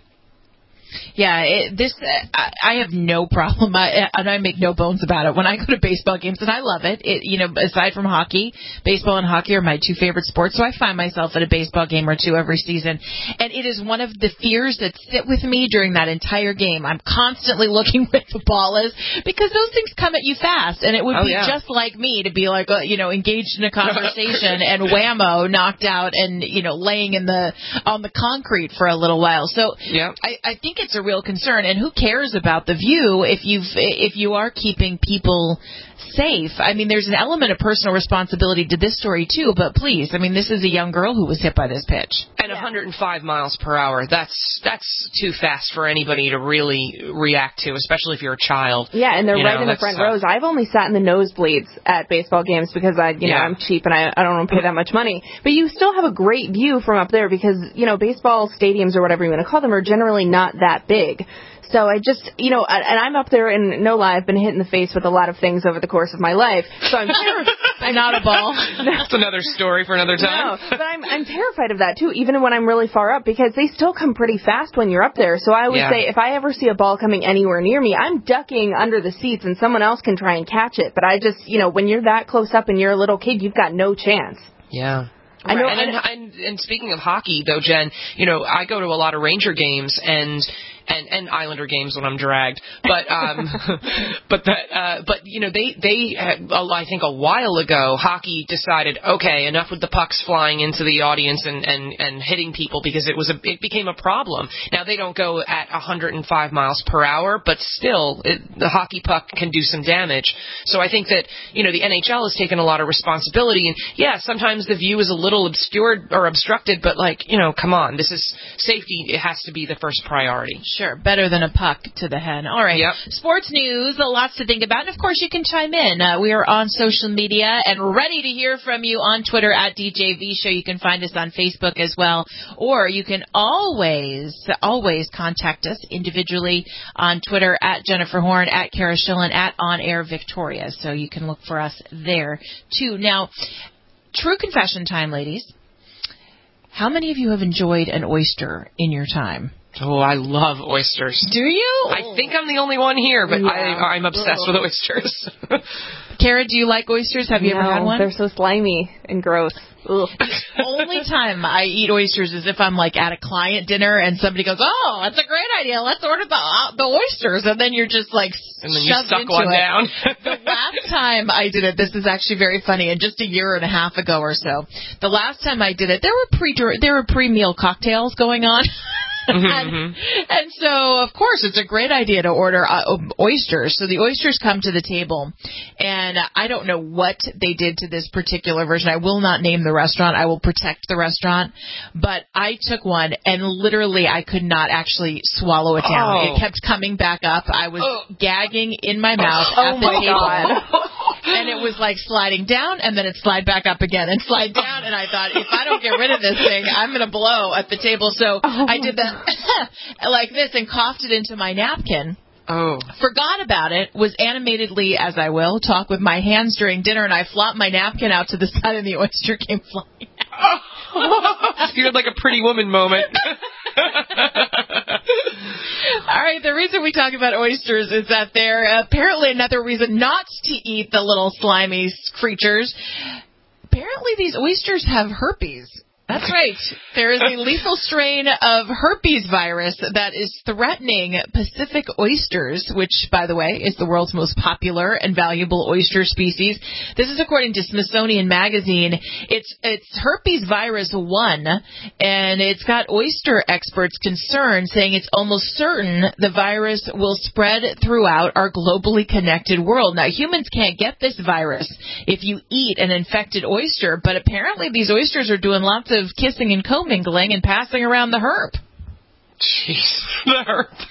Yeah, it, this uh, I, I have no problem, I, and I make no bones about it. When I go to baseball games, and I love it, it, you know, aside from hockey, baseball and hockey are my two favorite sports, so I find myself at a baseball game or two every season, and it is one of the fears that sit with me during that entire game. I'm constantly looking where the ball is, because those things come at you fast, and it would oh, be yeah. just like me to be like, uh, you know, engaged in a conversation and whammo, knocked out and, you know, laying in the on the concrete for a little while. So yeah. I, I think it's a real concern, and who cares about the view if you've if you are keeping people safe? I mean, there's an element of personal responsibility to this story too, but please, I mean, this is a young girl who was hit by this pitch. And yeah. one hundred five miles per hour, that's that's too fast for anybody to really react to, especially if you're a child. Yeah, and they're you right know, in the front uh, rows. I've only sat in the nosebleeds at baseball games because I, you know, yeah. I'm cheap and I, I don't want to pay that much money. But you still have a great view from up there because, you know, baseball stadiums or whatever you want to call them are generally not that big. So I just, you know, and I'm up there, and no lie, I've been hit in the face with a lot of things over the course of my life. So I'm terrified. I'm not a ball. That's another story for another time. No, but I'm I'm terrified of that too, even when I'm really far up, because they still come pretty fast when you're up there. So I always Yeah. say, if I ever see a ball coming anywhere near me, I'm ducking under the seats, and someone else can try and catch it. But I just, you know, when you're that close up and you're a little kid, you've got no chance. Yeah. I know. Right. And, and, and speaking of hockey, though, Jen, you know, I go to a lot of Ranger games and and, and Islander games when I'm dragged, but um, but that uh, but you know, they they had, I think a while ago, hockey decided, okay, enough with the pucks flying into the audience and, and, and hitting people, because it was a it became a problem. Now they don't go at one hundred five miles per hour, but still, it, the hockey puck can do some damage. So I think that, you know, the N H L has taken a lot of responsibility, and yeah, sometimes the view is a little obscured or obstructed, but like, you know, come on, this is safety. It has to be the first priority. Sure, better than a puck to the head. All right. Yep. Sports news, lots to think about. And, of course, you can chime in. Uh, we are on social media and ready to hear from you on Twitter at D J V Show. You can find us on Facebook as well. Or you can always, always contact us individually on Twitter at Jennifer Horn, at Kara Schillen, at On Air Victoria. So you can look for us there, too. Now, true confession time, ladies. How many of you have enjoyed an oyster in your time? Oh, I love oysters. Do you? I think I'm the only one here, but Yeah. I, I'm obsessed with oysters. Kara, do you like oysters? Have you no, ever had one? They're so slimy and gross. Ugh. The only time I eat oysters is if I'm like at a client dinner and somebody goes, "Oh, that's a great idea. Let's order the uh, the oysters," and then you're just like and then you shoved suck into one it. down. The last time I did it, this is actually very funny, and just a year and a half ago or so, the last time I did it, there were pre there were pre meal cocktails going on. Mm-hmm, and, mm-hmm. and so, of course, it's a great idea to order uh, oysters. So the oysters come to the table, and I don't know what they did to this particular version. I will not name the restaurant. I will protect the restaurant. But I took one, and literally I could not actually swallow it down. Oh. It kept coming back up. I was oh. gagging in my mouth Oh, at the my table. God. And it was like sliding down, and then it slide back up again, and slide down. And I thought, if I don't get rid of this thing, I'm going to blow at the table. So Oh, I did that like this and coughed it into my napkin. Oh. Forgot about it, was animatedly, as I will, talk with my hands during dinner, and I flopped my napkin out to the side, and the oyster came flying out. Oh. You had like a Pretty Woman moment. All right, the reason we talk about oysters is that they're apparently another reason not to eat the little slimy creatures. Apparently these oysters have herpes. That's right. There is a lethal strain of herpes virus that is threatening Pacific oysters, which, by the way, is the world's most popular and valuable oyster species. This is according to Smithsonian Magazine. It's it's herpes virus one, and it's got oyster experts concerned, saying it's almost certain the virus will spread throughout our globally connected world. Now, humans can't get this virus if you eat an infected oyster, but apparently these oysters are doing lots of kissing and commingling and passing around the herp. Jeez, the herp.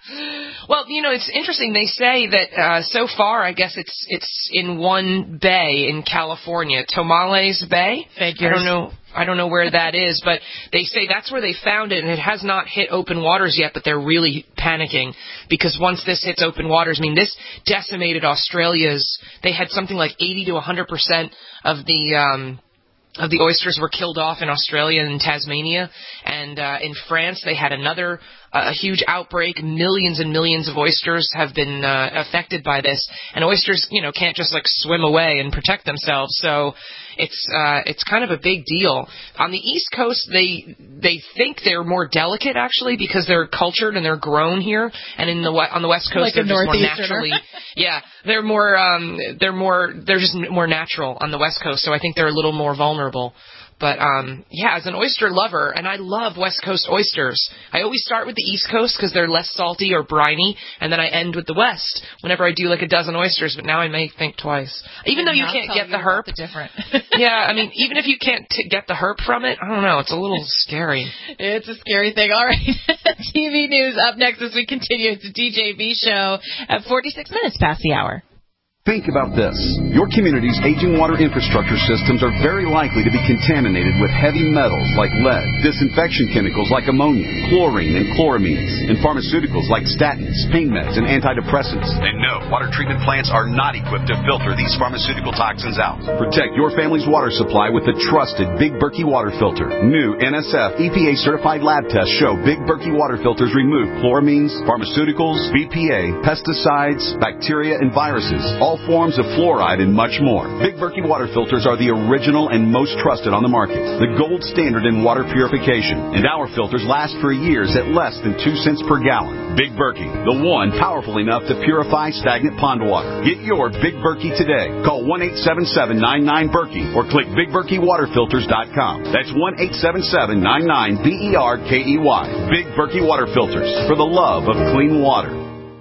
Well, you know, it's interesting. They say that uh, so far, I guess it's it's in one bay in California, Tomales Bay. Figures. I don't know. I don't know where that is, but they say that's where they found it, and it has not hit open waters yet, but they're really panicking because once this hits open waters, I mean, this decimated Australia's, they had something like eighty to one hundred percent of the, um, of the oysters were killed off in Australia and Tasmania, and uh, in France they had another uh, a huge outbreak. Millions and millions of oysters have been uh, affected by this, and oysters, you know, can't just like swim away and protect themselves. So it's uh, it's kind of a big deal. On the East Coast, they they think they're more delicate actually because they're cultured and they're grown here, and in the on the West Coast like they're just more naturally. Yeah, they're more um, they're more they're just more natural on the West Coast. So I think they're a little more vulnerable. But, um, yeah, as an oyster lover, and I love West Coast oysters, I always start with the East Coast because they're less salty or briny, and then I end with the West whenever I do like a dozen oysters, but now I may think twice. Even though you can't get the herp. The different. Yeah, I mean, even if you can't t- get the herp from it, I don't know, it's a little scary. It's a scary thing. All right, T V news up next as we continue. It's the D J V show at forty-six minutes past the hour. Think about this. Your community's aging water infrastructure systems are very likely to be contaminated with heavy metals like lead, disinfection chemicals like ammonia, chlorine and chloramines, and pharmaceuticals like statins, pain meds, and antidepressants. And no, water treatment plants are not equipped to filter these pharmaceutical toxins out. Protect your family's water supply with the trusted Big Berkey water filter. New N S F E P A-certified lab tests show Big Berkey water filters remove chloramines, pharmaceuticals, B P A, pesticides, bacteria, and viruses, all forms of fluoride, and much more. Big Berkey water filters are the original and most trusted on the market, the gold standard in water purification, and our filters last for years at less than two cents per gallon. Big Berkey, the one powerful enough to purify stagnant pond water. Get your Big Berkey today. Call one eight seven seven, nine nine, Berkey or click big berkey water filters dot com. That's one eight seven seven, nine nine, B E R K E Y. Big Berkey water filters, for the love of clean water.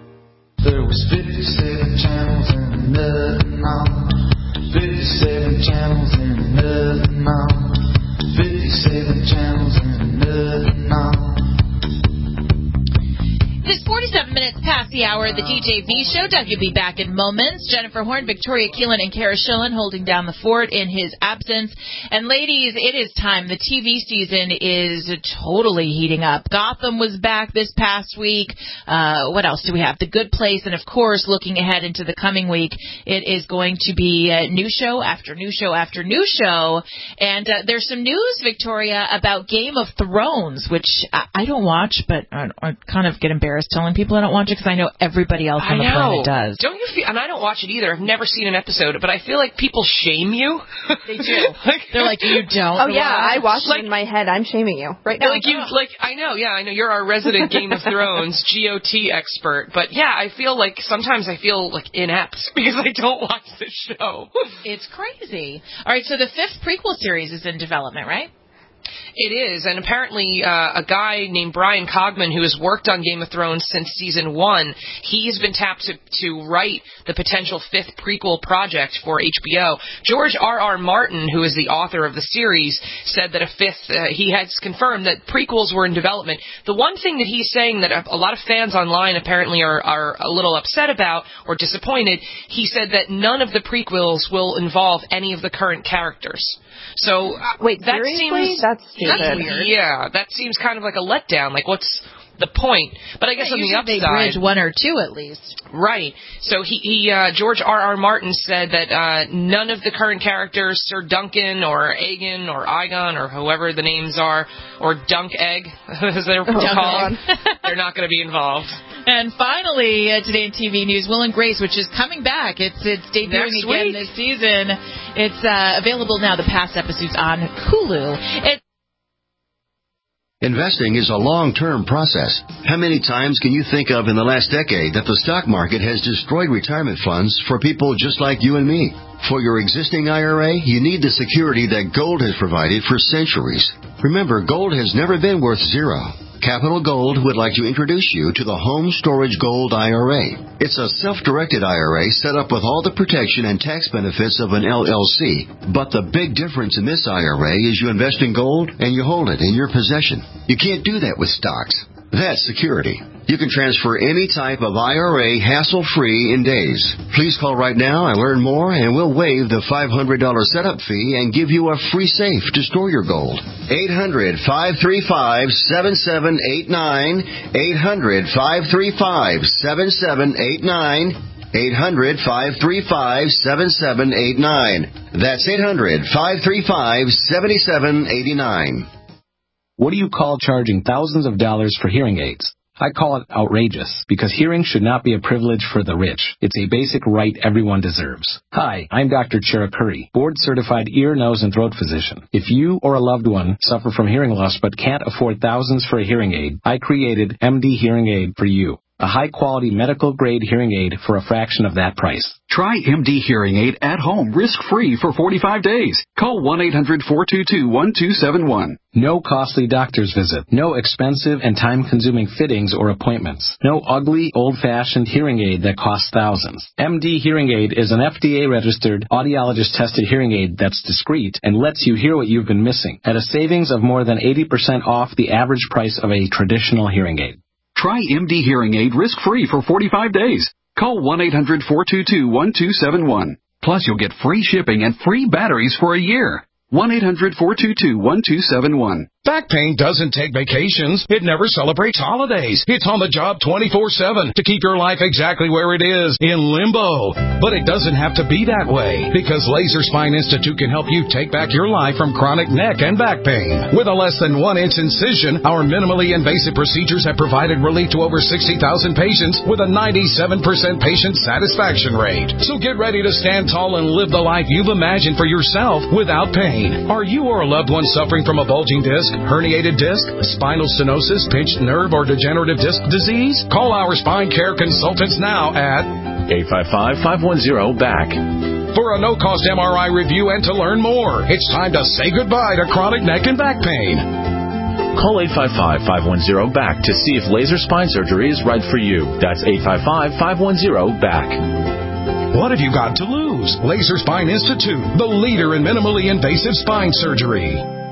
There was fifty-seven channels and nothing on. fifty-seven channels and nothing on. fifty-seven channels and nothing on. It's forty-seven minutes past the hour of the D J V show. Doug will be back in moments. Jennifer Horn, Victoria Keelan, and Kara Schillen holding down the fort in his absence. And ladies, it is time. The T V season is totally heating up. Gotham was back this past week. Uh, what else do we have? The Good Place. And, of course, looking ahead into the coming week, it is going to be a new show after new show after new show. And uh, there's some news, Victoria, about Game of Thrones, which I, I don't watch, but I, I kind of get embarrassed telling people I don't watch it because I know everybody else on the planet does. Don't you feel? And I don't watch it either. I've never seen an episode, but I feel like people shame you. They do. like, They're like, you don't. Oh yeah, I watch like, it in my head. I'm shaming you right now. Like you, like I know, yeah, I know you're our resident Game of Thrones G O T expert, but yeah, I feel like sometimes I feel like inept because I don't watch this show. It's crazy. All right, so the fifth prequel series is in development, right? It is, and apparently uh, a guy named Brian Cogman, who has worked on Game of Thrones since season one, he's been tapped to, to write the potential fifth prequel project for H B O. George R. R. Martin, who is the author of the series, said that a fifth, uh, he has confirmed that prequels were in development. The one thing that he's saying that a, a lot of fans online apparently are, are a little upset about or disappointed, he said that none of the prequels will involve any of the current characters. So uh, wait, that seriously? seems That's stupid. That's weird. Yeah, that seems kind of like a letdown. Like, what's the point? But I guess yeah, on the upside, they bridge one or two at least. Right. So he, he uh, George R. R. Martin said that uh, none of the current characters, Sir Duncan or Aegon or Aegon or whoever the names are, or Dunk Egg, as they're oh, called, they're not going to be involved. And finally, uh, today in T V news, Will and Grace, which is coming back. It's it's debuting Next again week. this season. It's uh, available now. The past episodes on Hulu. It- Investing is a long-term process. How many times can you think of in the last decade that the stock market has destroyed retirement funds for people just like you and me? For your existing I R A, you need the security that gold has provided for centuries. Remember, gold has never been worth zero. Capital Gold would like to introduce you to the Home Storage Gold I R A. It's a self-directed I R A set up with all the protection and tax benefits of an L L C. But the big difference in this I R A is you invest in gold and you hold it in your possession. You can't do that with stocks. That's security. You can transfer any type of I R A hassle-free in days. Please call right now and learn more, and we'll waive the five hundred dollars setup fee and give you a free safe to store your gold. eight hundred, five three five, seven seven eight nine. eight hundred, five three five, seven seven eight nine. eight hundred, five three five, seven seven eight nine. That's eight hundred, five three five, seven seven eight nine. What do you call charging thousands of dollars for hearing aids? I call it outrageous, because hearing should not be a privilege for the rich. It's a basic right everyone deserves. Hi, I'm Doctor Cherukuri, board-certified ear, nose, and throat physician. If you or a loved one suffer from hearing loss but can't afford thousands for a hearing aid, I created M D Hearing Aid for you. A high-quality medical-grade hearing aid for a fraction of that price. Try M D Hearing Aid at home, risk-free for forty-five days. Call one eight hundred, four two two, one two seven one. No costly doctor's visit. No expensive and time-consuming fittings or appointments. No ugly, old-fashioned hearing aid that costs thousands. M D Hearing Aid is an F D A-registered, audiologist-tested hearing aid that's discreet and lets you hear what you've been missing at a savings of more than eighty percent off the average price of a traditional hearing aid. Try M D Hearing Aid risk-free for forty-five days. Call one eight hundred, four two two, one two seven one. Plus, you'll get free shipping and free batteries for a year. one eight hundred, four two two, one two seven one. Back pain doesn't take vacations. It never celebrates holidays. It's on the job twenty-four seven to keep your life exactly where it is, in limbo. But it doesn't have to be that way, because Laser Spine Institute can help you take back your life from chronic neck and back pain. With a less than one inch incision, our minimally invasive procedures have provided relief to over sixty thousand patients with a ninety-seven percent patient satisfaction rate. So get ready to stand tall and live the life you've imagined for yourself without pain. Are you or a loved one suffering from a bulging disc, herniated disc, spinal stenosis, pinched nerve, or degenerative disc disease? Call our spine care consultants now at eight five five, five one zero, B A C for a no-cost M R I review and to learn more. It's time to say goodbye to chronic neck and back pain. Call eight five five, five one zero, B A C to see if laser spine surgery is right for you. That's eight five five, five one zero, B A C. What have you got to lose? Laser Spine Institute, the leader in minimally invasive spine surgery.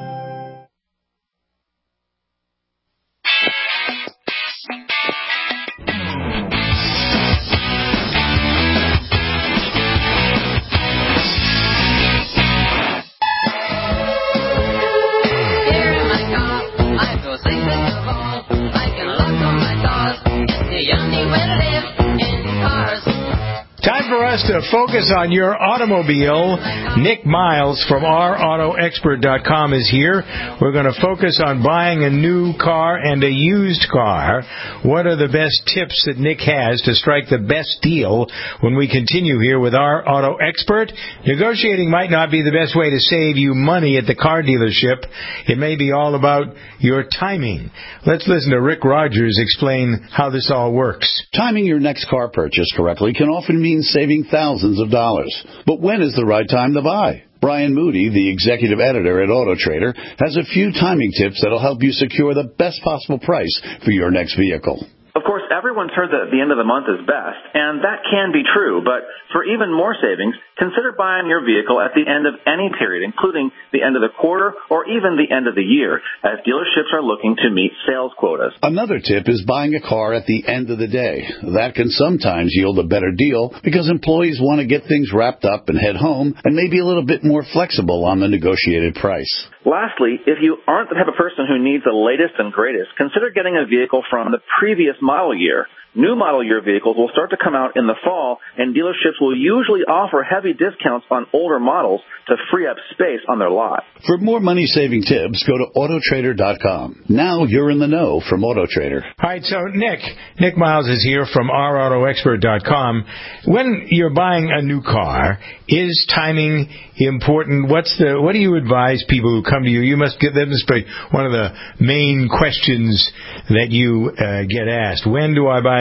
Time for us to focus on your automobile. Nick Miles from our auto expert dot com is here. We're going to focus on buying a new car and a used car. What are the best tips that Nick has to strike the best deal when we continue here with our auto expert? Negotiating might not be the best way to save you money at the car dealership. It may be all about your timing. Let's listen to Rick Rogers explain how this all works. Timing your next car purchase correctly can often mean saving thousands of dollars. But when is the right time to buy? Brian Moody, the executive editor at Auto Trader, has a few timing tips that'll help you secure the best possible price for your next vehicle. Of course, everyone's heard that the end of the month is best, and that can be true, but for even more savings, consider buying your vehicle at the end of any period, including the end of the quarter or even the end of the year, as dealerships are looking to meet sales quotas. Another tip is buying a car at the end of the day. That can sometimes yield a better deal because employees want to get things wrapped up and head home and may be a little bit more flexible on the negotiated price. Lastly, if you aren't the type of person who needs the latest and greatest, consider getting a vehicle from the previous model year. New model year vehicles will start to come out in the fall, and dealerships will usually offer heavy discounts on older models to free up space on their lot. For more money-saving tips, go to auto trader dot com. Now you're in the know from Auto Trader. All right, so Nick, Nick Miles is here from our auto expert dot com. When you're buying a new car, is timing important? What's the what do you advise people who come to you? You must get them to be one of the main questions that you uh, get asked. When do I buy a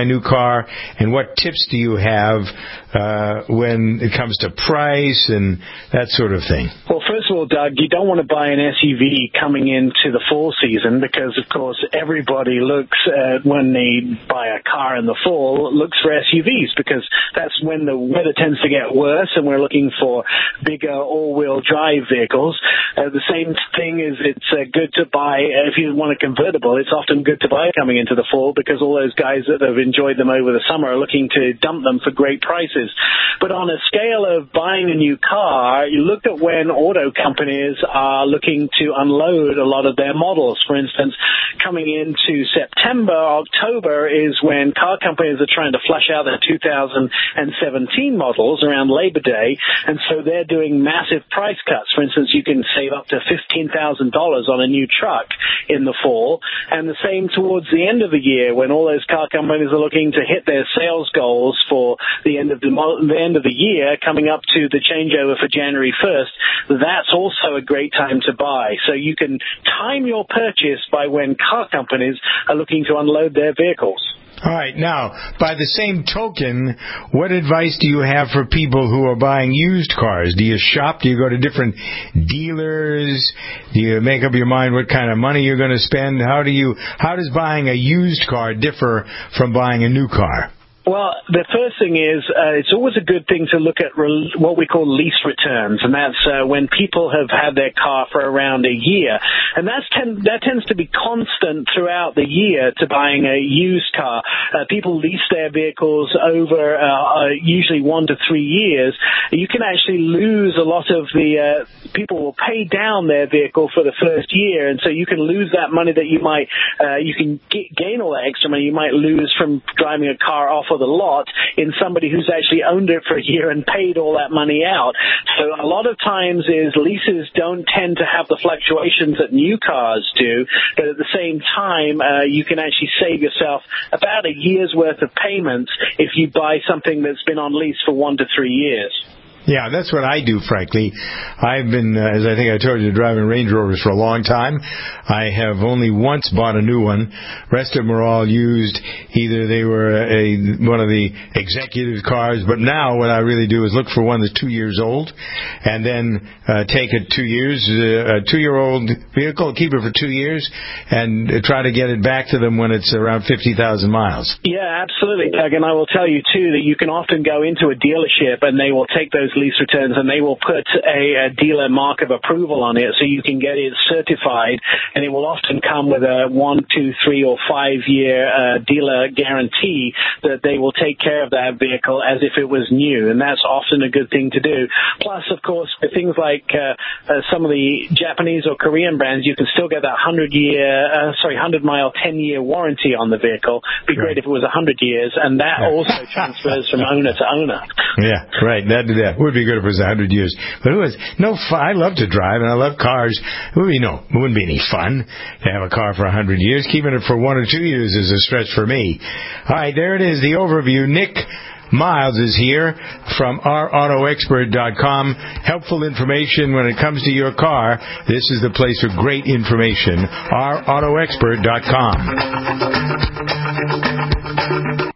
a new car, and what tips do you have uh, when it comes to price and that sort of thing? Well, first of all, Doug, you don't want to buy an S U V coming into the fall season because, of course, everybody looks uh, when they buy a car in the fall, looks for S U Vs because that's when the weather tends to get worse and we're looking for bigger all-wheel drive vehicles. Uh, the same thing is it's uh, good to buy, uh, if you want a convertible, it's often good to buy coming into the fall because all those guys that have enjoyed them over the summer are looking to dump them for great prices. But on a scale of buying a new car, you look at when auto companies are looking to unload a lot of their models. For instance, coming into September, October is when car companies are trying to flush out their two thousand seventeen models around Labor Day, and so they're doing massive price cuts. For instance, you can save up to fifteen thousand dollars on a new truck in the fall, and the same towards the end of the year when all those car companies are looking to hit their sales goals for the end of the, the end of the year, coming up to the changeover for January first. That's also a great time to buy. So you can time your purchase by when car companies are looking to unload their vehicles. All right. Now, by the same token, what advice do you have for people who are buying used cars? Do you shop? Do you go to different dealers? Do you make up your mind what kind of money you're going to spend? How do you? How does buying a used car differ from buying a new car? Well, the first thing is uh, it's always a good thing to look at re- what we call lease returns, and that's uh, when people have had their car for around a year. And that's ten- that tends to be constant throughout the year to buying a used car. Uh, people lease their vehicles over uh, uh, usually one to three years. You can actually lose a lot of the uh, people will pay down their vehicle for the first year, and so you can lose that money that you might, uh, you can g- gain all that extra money you might lose from driving a car off of the lot in somebody who's actually owned it for a year and paid all that money out. So a lot of times is leases don't tend to have the fluctuations that new cars do, but at the same time, uh, you can actually save yourself about a year's worth of payments if you buy something that's been on lease for one to three years. Yeah, that's what I do, frankly. I've been, uh, as I think I told you, driving Range Rovers for a long time. I have only once bought a new one. Rest of them are all used. Either they were a one of the executive cars, but now what I really do is look for one that's two years old and then uh, take it two years, uh, a two-year-old vehicle, keep it for two years, and uh, try to get it back to them when it's around fifty thousand miles. Yeah, absolutely, Doug. And I will tell you, too, that you can often go into a dealership and they will take those lease returns and they will put a, a dealer mark of approval on it so you can get it certified, and it will often come with a one, two, three, or five year uh, dealer guarantee that they will take care of that vehicle as if it was new, and that's often a good thing to do. Plus, of course, for things like uh, uh, some of the Japanese or Korean brands, you can still get that hundred year, uh, sorry, hundred mile, ten year warranty on the vehicle. It'd be great if it was a hundred years, and that also transfers from owner to owner. Yeah, right. That that would be good if it was a hundred years. But it was no fun. I love to drive and I love cars. It would be no, it wouldn't be any fun to have a car for a hundred years. Keeping it for one or two years is a stretch for me. All right, there it is. The overview. Nick Miles is here from our auto expert dot com. Helpful information when it comes to your car. This is the place for great information. our auto expert dot com.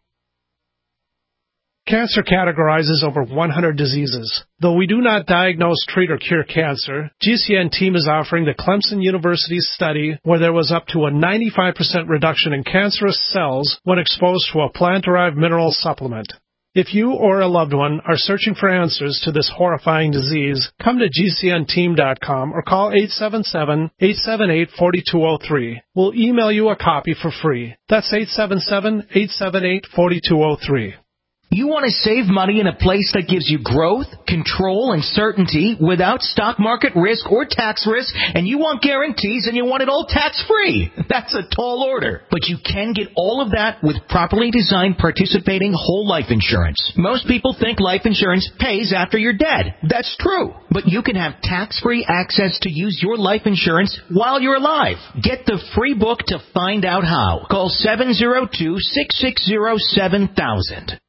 Cancer categorizes over one hundred diseases. Though we do not diagnose, treat, or cure cancer, G C N team is offering the Clemson University study where there was up to a ninety-five percent reduction in cancerous cells when exposed to a plant-derived mineral supplement. If you or a loved one are searching for answers to this horrifying disease, come to G C N team dot com or call eight seven seven, eight seven eight, four two zero three. We'll email you a copy for free. That's eight seven seven, eight seven eight, four two zero three. You want to save money in a place that gives you growth, control, and certainty without stock market risk or tax risk, and you want guarantees and you want it all tax-free. That's a tall order. But you can get all of that with properly designed participating whole life insurance. Most people think life insurance pays after you're dead. That's true. But you can have tax-free access to use your life insurance while you're alive. Get the free book to find out how. Call seven zero two, six six zero, seven thousand.